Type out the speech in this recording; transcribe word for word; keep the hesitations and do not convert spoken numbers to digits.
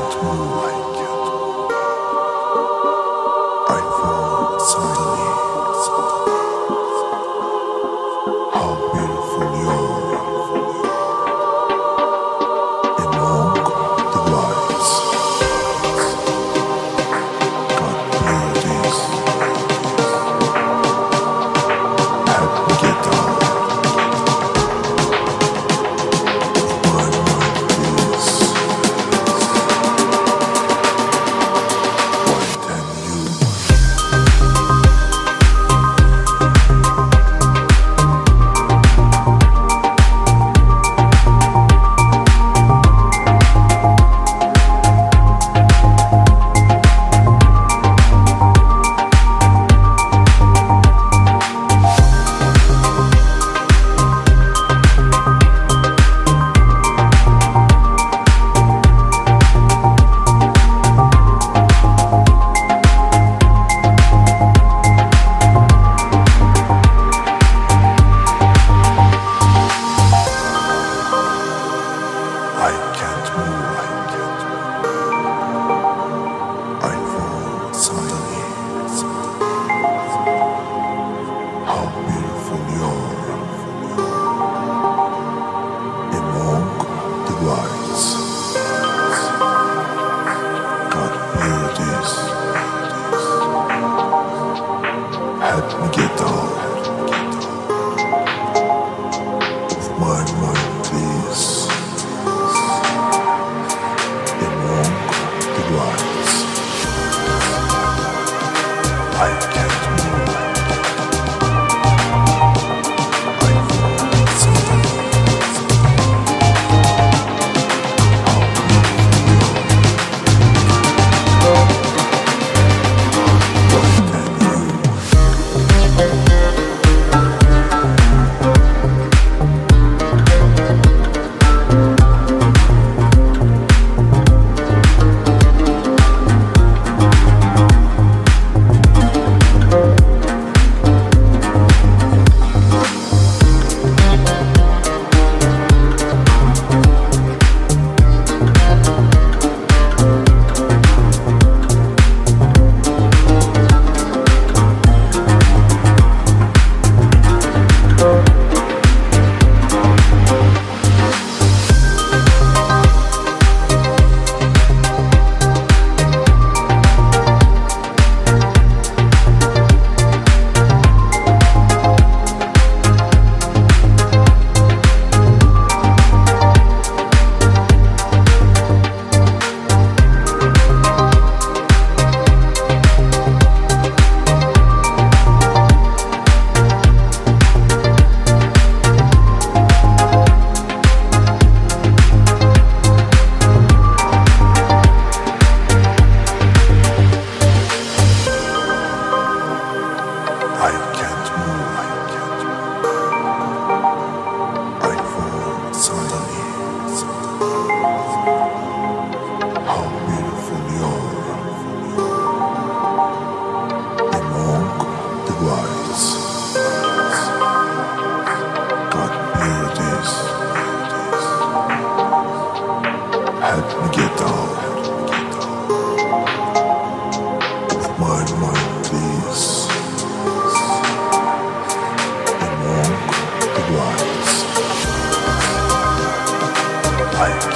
can't move. I fall suddenly. How beautiful you are among the wise. God beauties help me get out of my mind, please. Why can you? I can't move. I fall suddenly. How beautiful you are among the wise. God beauties help me get out of my mind, please. Among the wise, I can't move. I fall suddenly. How beautiful you are. What can you? I can't move. I fall suddenly. How beautiful you are among the wise. God beauties help me get out of my mind, please. Among the wise, I